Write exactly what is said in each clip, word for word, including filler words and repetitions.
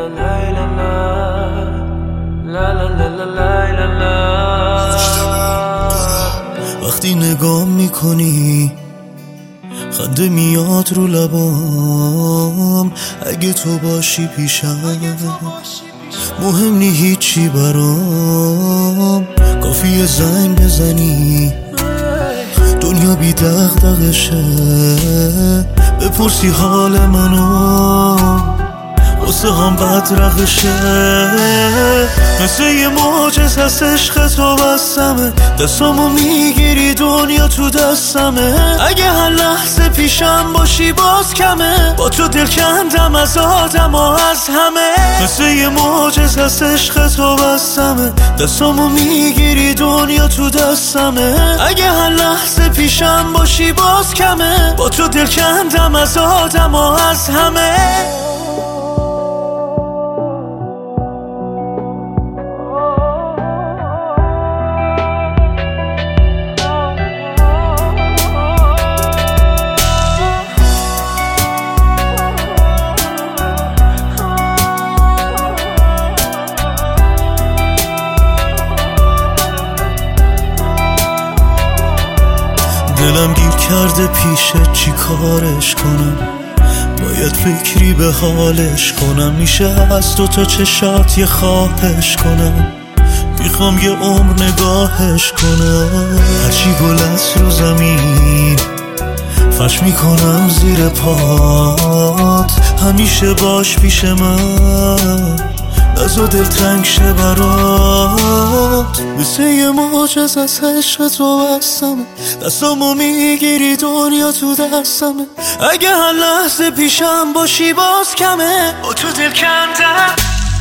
وقتی نگاه میکنی خنده میاد رو لبام، اگه تو باشی پیشم مهم نی هیچی برام، کافیه زنگ بزنی دنیا بی دغدغشه، بپرسی حال منو واسه هم بدرقشه، مثل یه معجز هست عشق تو بستمه، دستامو میگیری دنیا تو دستمه، اگه هر لحظه پیشم باشی باز کمه، با تو دل کندم از آدم و از همه، مثل یه معجز هست عشق تو بستمه، دستامو میگیری دنیا تو دستمه، اگه هر لحظه پیشم باشی باز کمه، با تو دل کندم از آدم و از همه. دلم گیر کرده پیشت چی کارش کنم، باید فکری به حالش کنم، میشه از دو تا چشات یه خواهش کنم، میخوام یه عمر نگاهش کنم، هرچی گل است رو زمین فرش میکنم زیر پات، همیشه باش پیش من نزا دل تنگ شه برات، مثل یه معجز از عشق تو بستمه، دستامو میگیری دنیا تو دستمه، اگه هر لحظه پیشم باشی باز کمه، با تو دل کندم،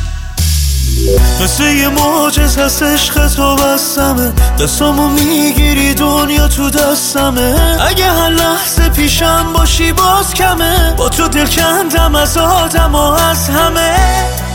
مثل یه معجز از عشق تو بستمه، دستامو میگیری دنیا تو دستمه، اگه هر لحظه پیشم باشی باز کمه، با تو دل کندم از آدم و از همه.